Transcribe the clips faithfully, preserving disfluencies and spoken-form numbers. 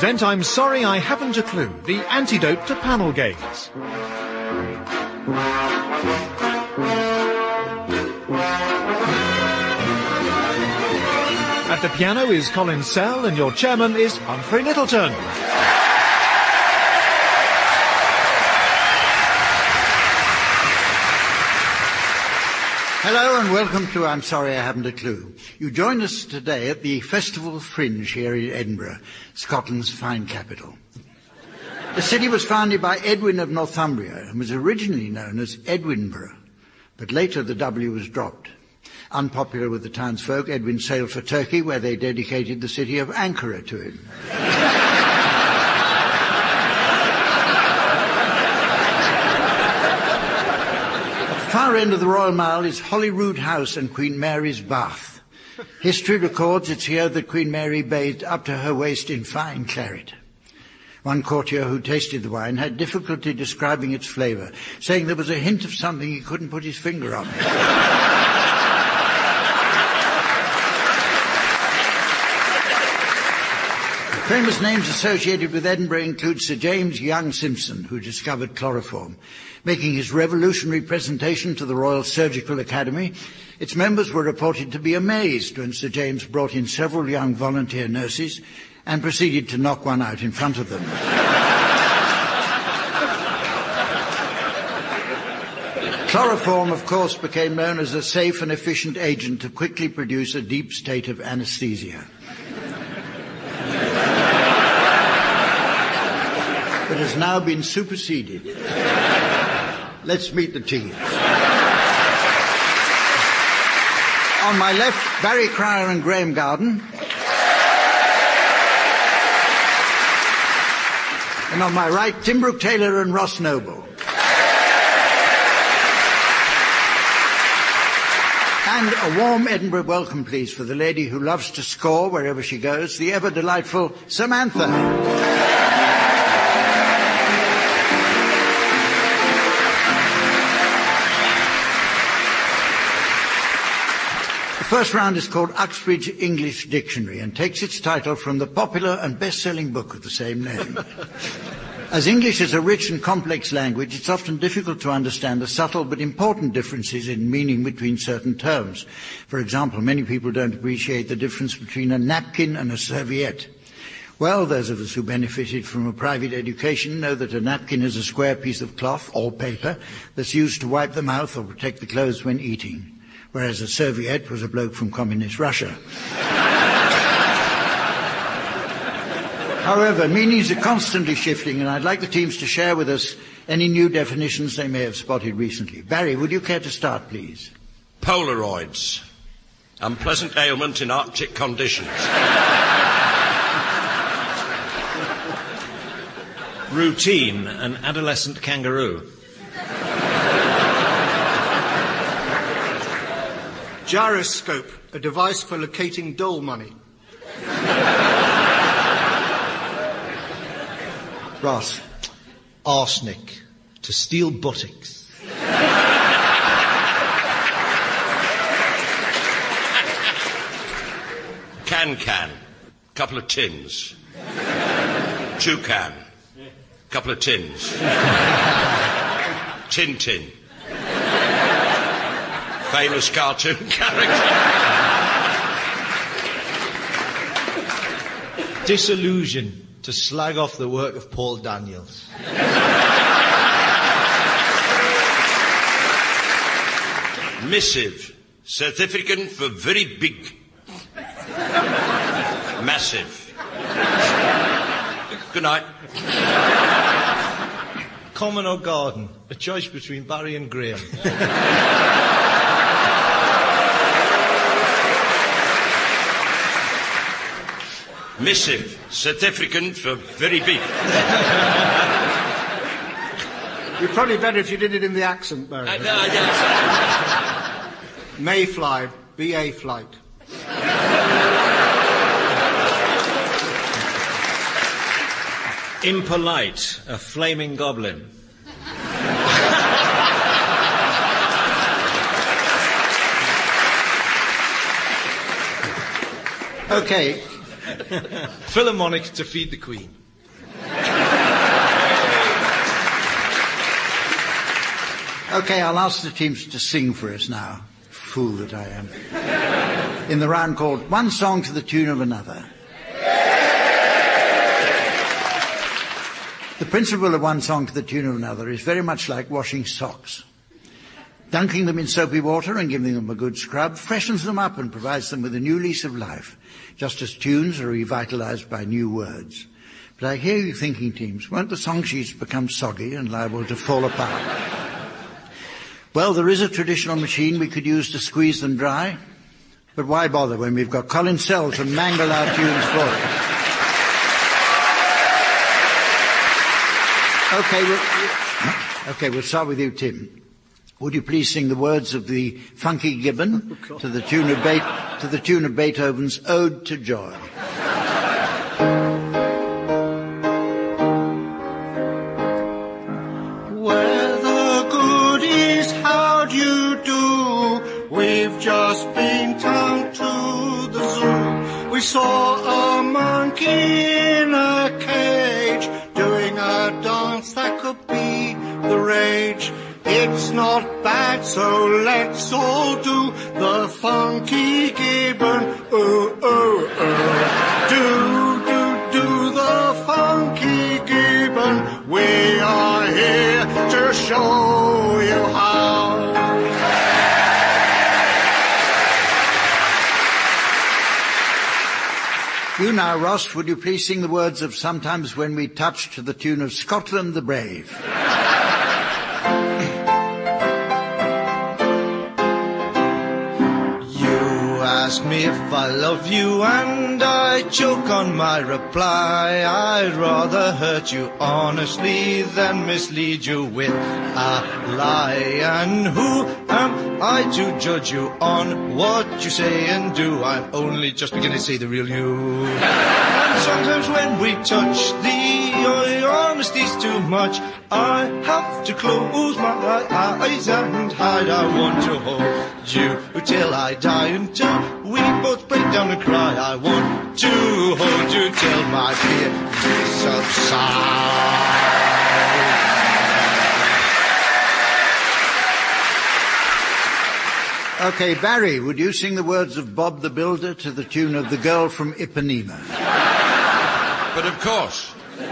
present I'm Sorry I Haven't a Clue, the antidote to panel games. At the piano is Colin Sell and your chairman is Humphrey Littleton. Hello and welcome to I'm Sorry I Haven't a Clue. You join us today at the Festival Fringe here in Edinburgh, Scotland's fine capital. The city was founded by Edwin of Northumbria and was originally known as Edwinburgh, but later the W was dropped. Unpopular with the townsfolk, Edwin sailed for Turkey, where they dedicated the city of Ankara to him. At the far end of the Royal Mile is Holyrood House and Queen Mary's Bath. History records it's here that Queen Mary bathed up to her waist in fine claret. One courtier who tasted the wine had difficulty describing its flavour, saying there was a hint of something he couldn't put his finger on. Famous names associated with Edinburgh include Sir James Young Simpson, who discovered chloroform. Making his revolutionary presentation to the Royal Surgical Academy, its members were reported to be amazed when Sir James brought in several young volunteer nurses and proceeded to knock one out in front of them. Chloroform, of course, became known as a safe and efficient agent to quickly produce a deep state of anesthesia. But has now been superseded. Let's meet the teams. On my left, Barry Cryer and Graham Garden. And on my right, Tim Brooke-Taylor and Ross Noble. And a warm Edinburgh welcome, please, for the lady who loves to score wherever she goes, the ever-delightful Samantha. The first round is called Uxbridge English Dictionary and takes its title from the popular and best-selling book of the same name. As English is a rich and complex language, it's often difficult to understand the subtle but important differences in meaning between certain terms. For example, many people don't appreciate the difference between a napkin and a serviette. Well, those of us who benefited from a private education know that a napkin is a square piece of cloth or paper that's used to wipe the mouth or protect the clothes when eating, whereas a serviette was a bloke from communist Russia. However, meanings are constantly shifting, and I'd like the teams to share with us any new definitions they may have spotted recently. Barry, would you care to start, please? Polaroids. Unpleasant ailment in Arctic conditions. Routine, an adolescent kangaroo. Gyroscope, a device for locating dole money. Ross. Arsenic, to steal buttocks. Can-can, couple of tins. Toucan, couple of tins. Tin-tin. Famous cartoon character. Disillusion, to slag off the work of Paul Daniels. Missive, certificate for very big. Massive. Good night. Common or garden, a choice between Barry and Graham. Missive, certificate for very big. You're probably better if you did it in the accent, Barry. Uh, no, yes. Mayfly, B A flight. Impolite, a flaming goblin. Okay, Philharmonic to feed the Queen. Okay, I'll ask the teams to sing for us now. Fool that I am. In the round called One Song to the Tune of Another. The principle of one song to the tune of another is very much like washing socks. Dunking them in soapy water and giving them a good scrub freshens them up and provides them with a new lease of life, just as tunes are revitalized by new words. But I hear you thinking, teams, won't the song sheets become soggy and liable to fall apart? Well, there is a traditional machine we could use to squeeze them dry, but why bother when we've got Colin Sell to mangle our tunes for us? Okay, we'll, okay, we'll start with you, Tim. Would you please sing the words of the Funky Gibbon oh, to the tune of Be- to the tune of Beethoven's Ode to Joy? Where the goodies, how do you do? We've just been down to the zoo. We saw a monkey in a cage doing a dance that could be the rage. It's not bad, so let's all do the Funky Gibbon. Oh, oh, oh. Do, do, do the Funky Gibbon. We are here to show you how. You now, Ross, would you please sing the words of Sometimes When We Touch to the tune of Scotland the Brave? Ask me if I love you and I choke on my reply. I'd rather hurt you honestly than mislead you with a lie. And who am I to judge you on what you say and do? I'm only just beginning to see the real you. And sometimes when we touch, the honesty's too much. I have to close my eyes and hide. I want to hold you till I die, until we both break down and cry. I want to hold you till my fear subsides. Okay, Barry, would you sing the words of Bob the Builder to the tune of The Girl from Ipanema? But of course.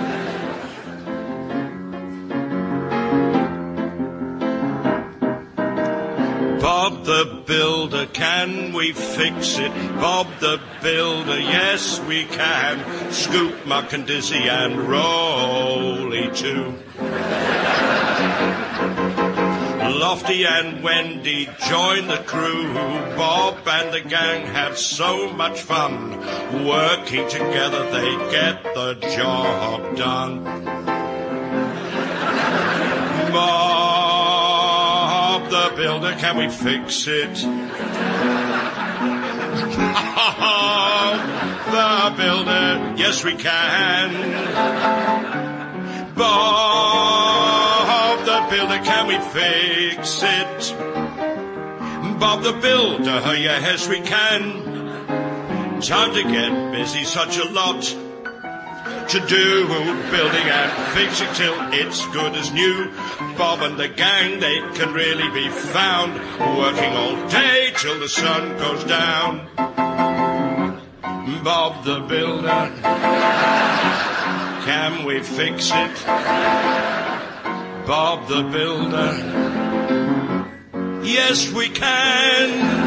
Bob the Builder, can we fix it? Bob the Builder, yes we can. Scoop, Muck and Dizzy and Rolly too. Lofty and Wendy join the crew. Bob and the gang have so much fun. Working together they get the job done. Bob the Builder, can we fix it? The Builder, yes we can. Bob the Builder, can we fix it? Bob the Builder, yes we can. Time to get busy, such a lot to do, building and fixing till it's good as new. Bob and the gang, they can really be found, working all day till the sun goes down. Bob the Builder, can we fix it? Bob the Builder, yes we can.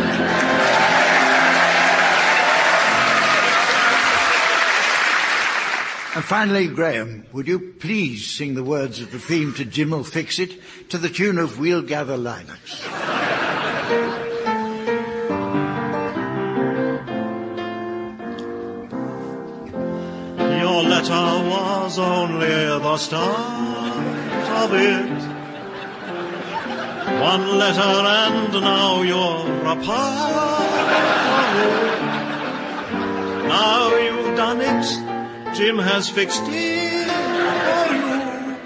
And finally, Graham, would you please sing the words of the theme to Jim'll Fix It to the tune of We'll Gather Lilacs? Your letter was only the start of it. One letter and now you're apart. Now you've done it, Jim has fixed it for you.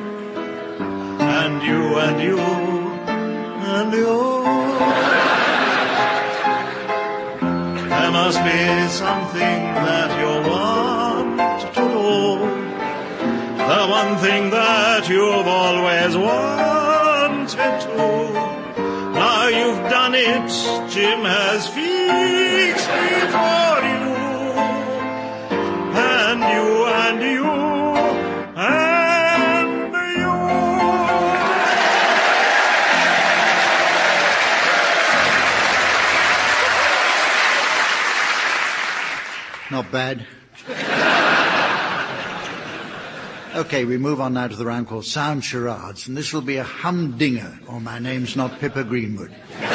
And you and you and you. There must be something that you're wanting. one thing that you've always wanted to. Now you've done it, Jim has fixed it for you. And you, and you, and you. Not bad. Okay, we move on now to the round called Sound Charades, and this will be a humdinger, or My Name's Not Pippa Greenwood.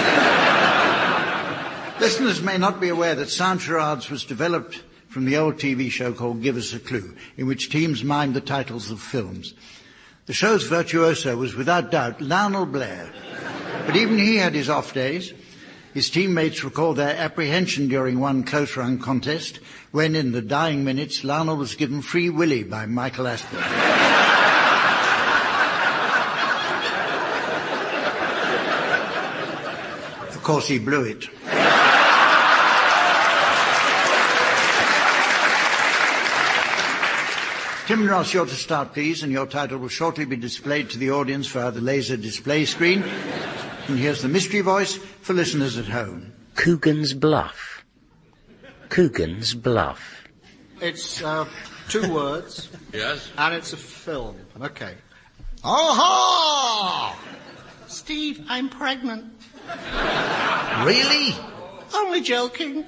Listeners may not be aware that Sound Charades was developed from the old T V show called Give Us a Clue, in which teams mimed the titles of films. The show's virtuoso was without doubt Lionel Blair, but even he had his off days. His teammates recalled their apprehension during one close-run contest when, in the dying minutes, Lionel was given Free Willy by Michael Asper. Of course, he blew it. Tim Ross, you're to start, please, and your title will shortly be displayed to the audience via the laser display screen. And here's the mystery voice for listeners at home. Coogan's Bluff. Coogan's Bluff. It's uh, two words. Yes? And it's a film. Okay. Aha! Steve, I'm pregnant. Really? Only joking.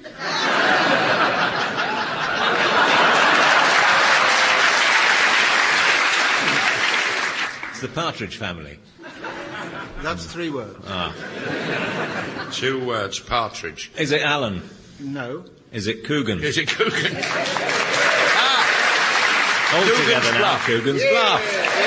It's the Partridge Family. That's three words. Ah. Two words, Partridge. Is it Alan? No. Is it Coogan? Is it Coogan? ah! All Coogan's together now, Bluff. Coogan's Yeah. Bluff.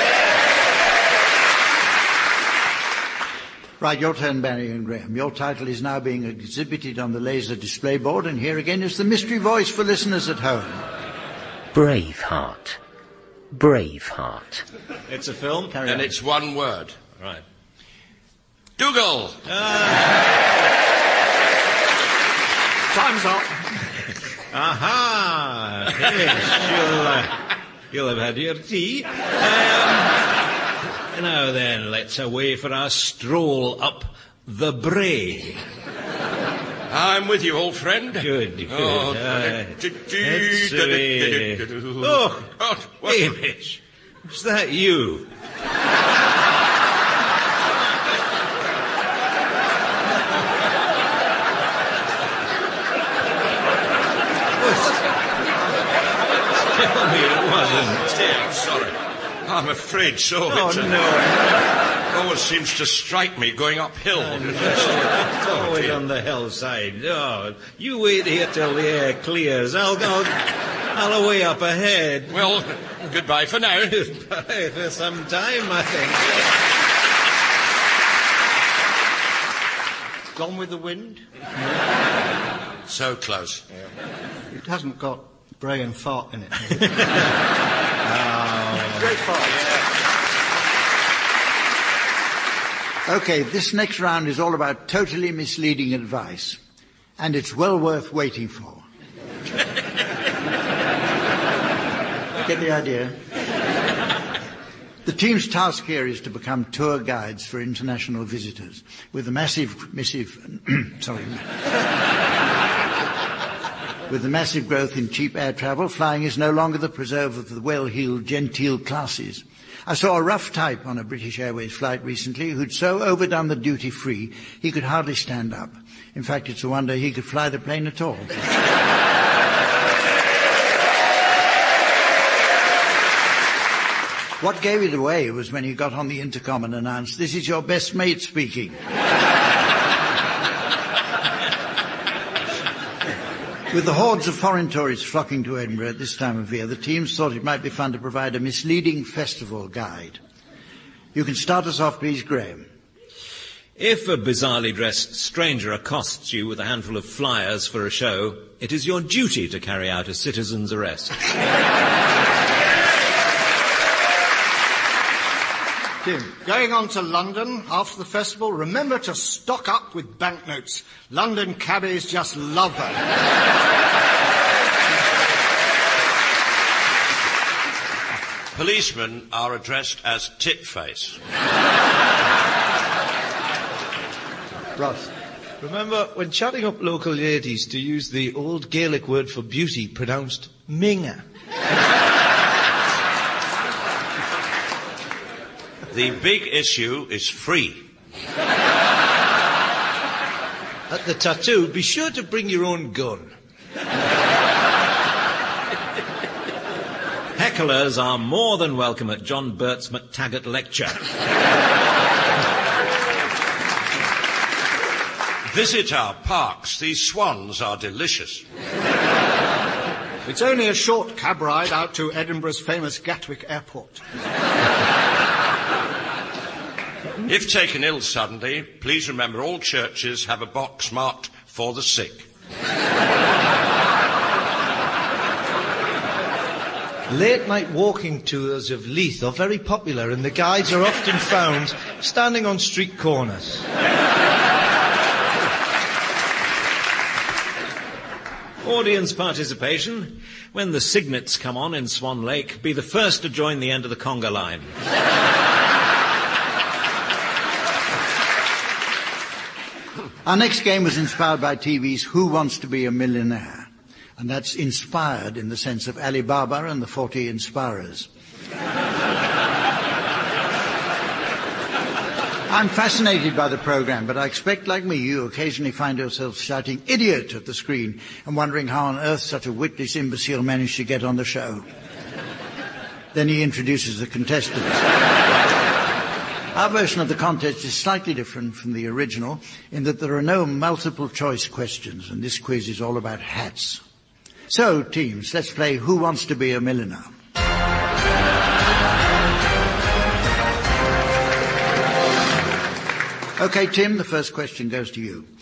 Right, your turn, Barry and Graham. Your title is now being exhibited on the laser display board, and here again is the mystery voice for listeners at home. Braveheart. Braveheart. It's a film? Carry And on. it's one word. Right. Dougal. Time's up. Aha! Yes, you'll, uh, you'll have had your tea. Um, now then, let's away for our stroll up the Bray. I'm with you, old friend. Good, good. Oh, Uh, do- let's do- away. do- do- do- Oh, Oh, what- Hamish, is that you? Tell me it wasn't. Dear, I'm sorry. I'm afraid so. Oh, It's a- no. always seems to strike me going uphill. It's always on the hillside. Oh, you wait here till the air clears. I'll go. I'll away up ahead. Well, goodbye for now. Goodbye for some time, I think. Gone with the Wind. So close. It hasn't got Bray and Fart in it. Great fart. Okay, this next round is all about totally misleading advice, and it's well worth waiting for. Get the idea? The team's task here is to become tour guides for international visitors. With the massive, massive, sorry, with the massive growth in cheap air travel, flying is no longer the preserve of the well-heeled, genteel classes. I saw a rough type on a British Airways flight recently who'd so overdone the duty-free he could hardly stand up. In fact, it's a wonder he could fly the plane at all. What gave it away was when he got on the intercom and announced, "This is your best mate speaking." With the hordes of foreign tourists flocking to Edinburgh at this time of year, the teams thought it might be fun to provide a misleading festival guide. You can start us off, please, Graham. If a bizarrely dressed stranger accosts you with a handful of flyers for a show, it is your duty to carry out a citizen's arrest. Tim, going on to London after the festival, remember to stock up with banknotes. London cabbies just love them. Policemen are addressed as tit-face. Ross. Remember, when chatting up local ladies, to use the old Gaelic word for beauty, pronounced minga. The big issue is free. At the tattoo, be sure to bring your own gun. Hecklers are more than welcome at John Burt's McTaggart lecture. Visit our parks. These swans are delicious. It's only a short cab ride out to Edinburgh's famous Gatwick Airport. If taken ill suddenly, please remember all churches have a box marked for the sick. Late night walking tours of Leith are very popular, and the guides are often found standing on street corners. Audience participation. When the cygnets come on in Swan Lake, be the first to join the end of the conga line. Our next game was inspired by T V's Who Wants to Be a Millionaire? And that's inspired in the sense of Alibaba and the forty Inspirers. I'm fascinated by the program, but I expect, like me, you occasionally find yourself shouting idiot at the screen and wondering how on earth such a witless imbecile managed to get on the show. Then he introduces the contestants. Our version of the contest is slightly different from the original in that there are no multiple choice questions, and this quiz is all about hats. So, teams, let's play Who Wants to Be a Millionaire? Okay, Tim, the first question goes to you.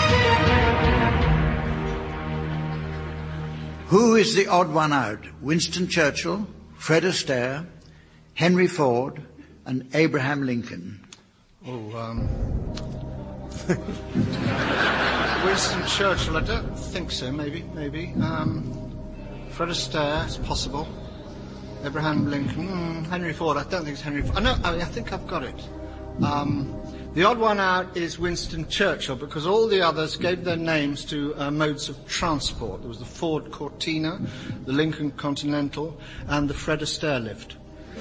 Who is the odd one out? Winston Churchill, Fred Astaire, Henry Ford, and Abraham Lincoln? Oh, um... Winston Churchill, I don't think so, maybe, maybe. Um, Fred Astaire, it's possible. Abraham Lincoln, mm, Henry Ford, I don't think it's Henry Ford. I know, I, I think I've got it. Um, the odd one out is Winston Churchill, because all the others gave their names to uh, modes of transport. There was the Ford Cortina, the Lincoln Continental, and the Fred Astaire lift.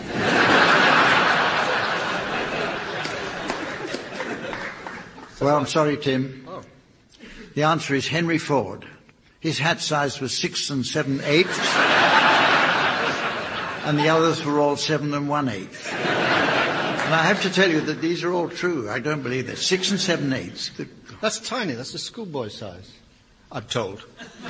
Well, I'm sorry, Tim. Oh. The answer is Henry Ford. His hat size was six and seven eighths, and the others were all seven and one eighth. And I have to tell you that these are all true. I don't believe that. Six and seven eighths. Good. That's tiny. That's a schoolboy size, I'm told.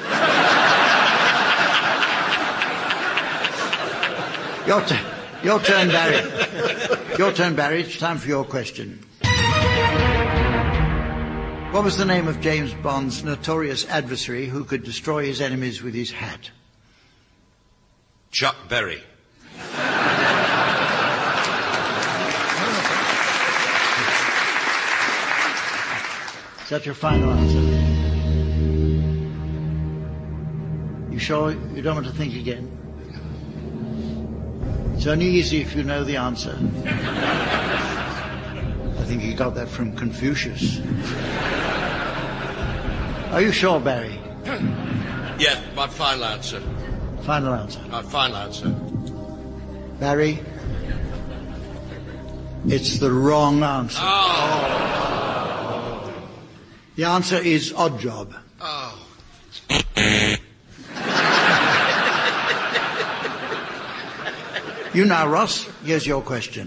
Your, t- your turn, Barry. Your turn, Barry. It's time for your question. What was the name of James Bond's notorious adversary who could destroy his enemies with his hat? Chuck Berry. Is that your final answer? You sure you don't want to think again? It's only easy if you know the answer. I think you got that from Confucius. Are you sure, Barry? Yeah, my final answer. Final answer. My final answer. Barry, it's the wrong answer. Oh. The answer is odd job. Oh. You now, Ross, here's your question.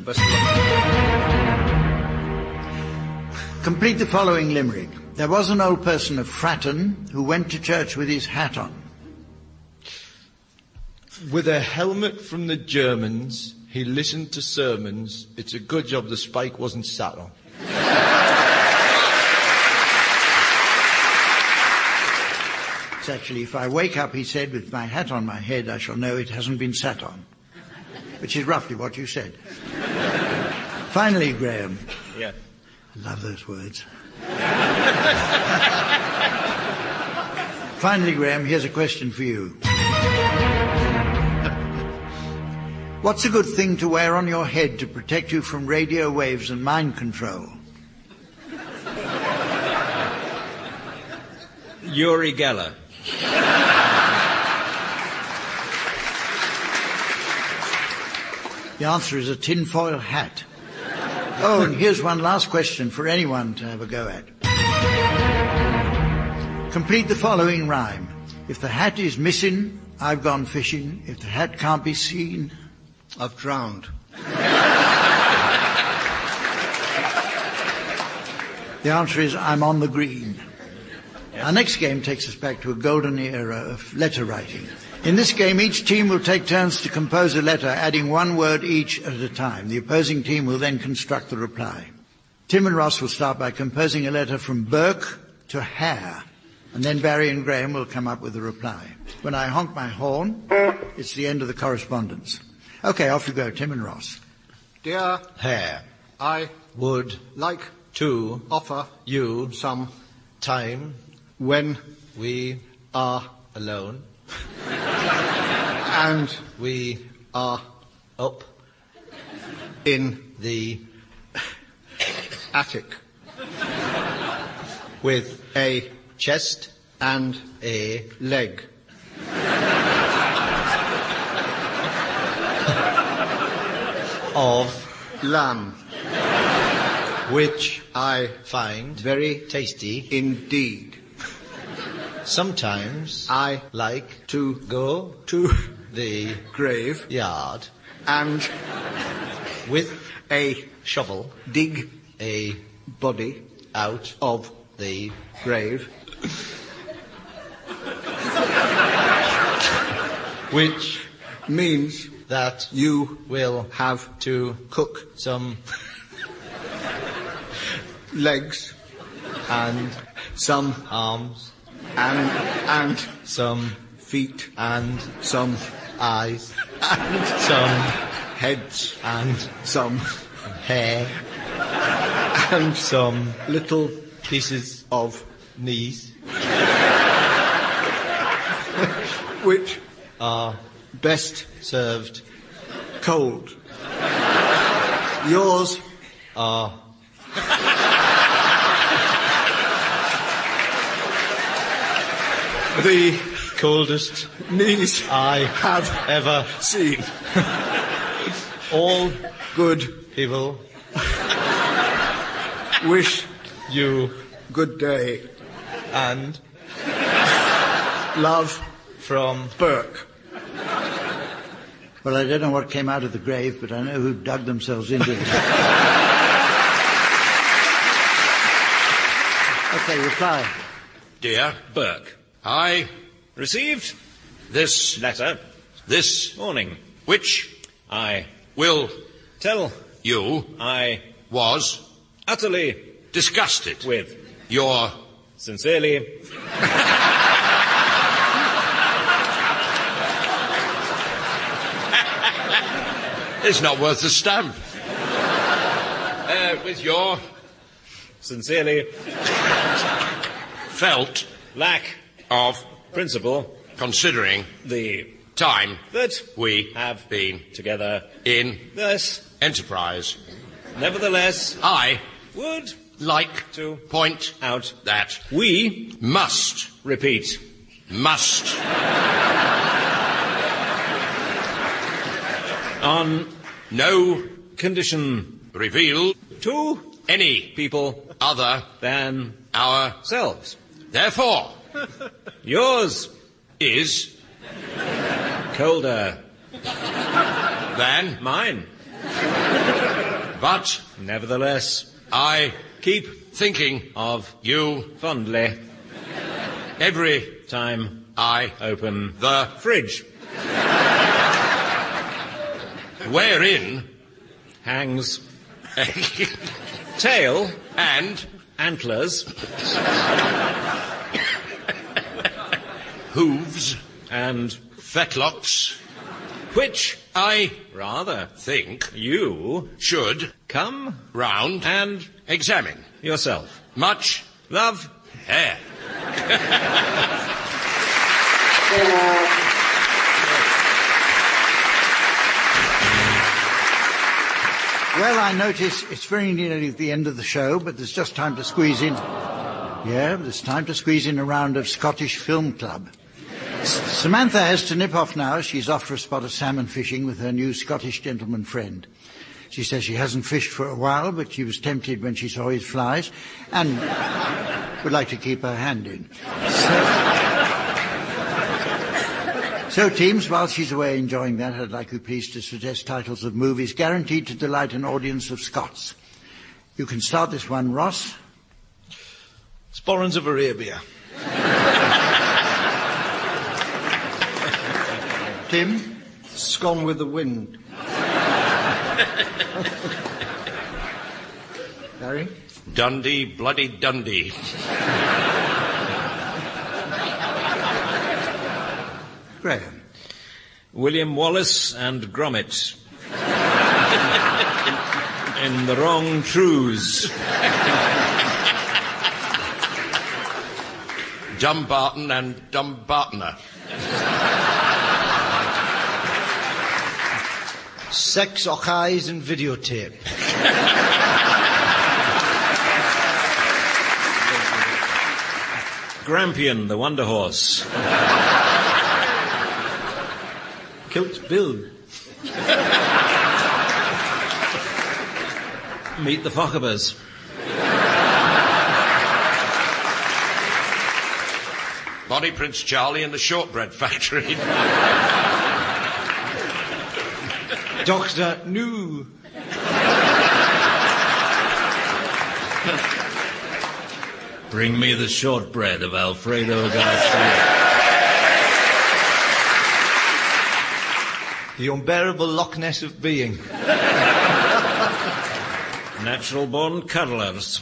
Complete the following limerick. There was an old person of Fratton who went to church with his hat on. With a helmet from the Germans, he listened to sermons. It's a good job the spike wasn't sat on. It's actually, if I wake up, he said, with my hat on my head, I shall know it hasn't been sat on. Which is roughly what you said. Finally, Graham. Yeah. I love those words. Finally, Graham, here's a question for you. What's a good thing to wear on your head to protect you from radio waves and mind control? Uri Geller. The answer is a tinfoil hat. Oh, and here's one last question for anyone to have a go at. Complete the following rhyme. If the hat is missing, I've gone fishing. If the hat can't be seen, I've drowned. the answer is I'm on the green. Our next game takes us back to a golden era of letter writing. In this game, each team will take turns to compose a letter, adding one word each at a time. The opposing team will then construct the reply. Tim and Ross will start by composing a letter from Burke to Hare, and then Barry and Graham will come up with a reply. When I honk my horn, it's the end of the correspondence. Okay, off you go, Tim and Ross. Dear Hare, I would like to offer you some time when we are alone. and We are up in the attic with a chest and a leg of lamb, which I find very tasty. indeed. Sometimes I like to go to the grave yard and with a shovel, dig a body out of the grave, which means that you will have to cook some legs and some arms and and some feet and some eyes and some heads and some hair and some little pieces of knees which are best served cold. Yours are the coldest knees I have ever seen. all Good people wish you good day. and Love from Burke. Well, I don't know what came out of the grave, but I know who dug themselves into it. Okay, reply. Dear Burke. I Received this letter this morning. which I will tell you I was utterly disgusted with your sincerely it's not worth the stamp. Uh, with your sincerely felt lack of principle considering the time that we have been together in thus enterprise. nevertheless I would like to point out that we must repeat must on no condition reveal to any people other than ourselves. Therefore, yours is colder than mine. But Nevertheless, I keep thinking of you fondly every time I open the fridge. wherein Hangs tail and antlers hooves and fetlocks which I rather think you should come round and examine yourself. much Love. hair. Well, I notice it's very nearly the end of the show, but there's just time to squeeze in. Yeah, there's time to squeeze in a round of Scottish Film Club. S- Samantha has to nip off now. She's off for a spot of salmon fishing with her new Scottish gentleman friend. She says she hasn't fished for a while, but she was tempted when she saw his flies and would like to keep her hand in. So, so teams, while she's away enjoying that, I'd like you please to suggest titles of movies guaranteed to delight an audience of Scots. You can start this one, Ross. Sporrans of Arabia. Tim? Scone with the Wind. Barry? Dundee, bloody Dundee. Graham? William Wallace and Gromit. In the wrong trues. Dumbarton and Dumbartoner. Sex, Ochais and videotape. Grampian, the Wonder Horse. Kilt Bill. Meet the Fockabers. Bonnie Prince Charlie and the Shortbread Factory. Doctor New. Bring me the shortbread of Alfredo Garcia. The unbearable Loch Ness of being. Natural-born cuddlers.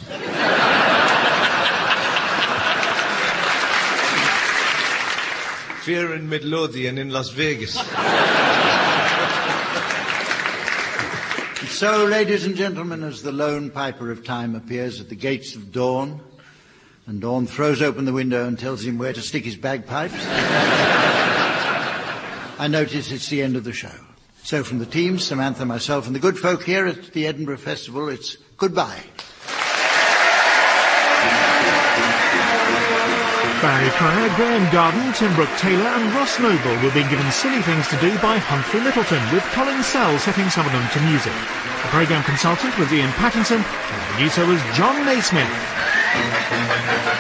Fear in Midlothian in Las Vegas. So, ladies and gentlemen, as the lone piper of time appears at the gates of dawn, and Dawn throws open the window and tells him where to stick his bagpipes, I notice it's the end of the show. So from the team, Samantha, myself, and the good folk here at the Edinburgh Festival, it's goodbye. Barry Cryer, Graham Garden, Tim Brooke-Taylor and Ross Noble were being given silly things to do by Humphrey Middleton, with Colin Sell setting some of them to music. The programme consultant was Ian Pattinson, and the producer was John Naismith.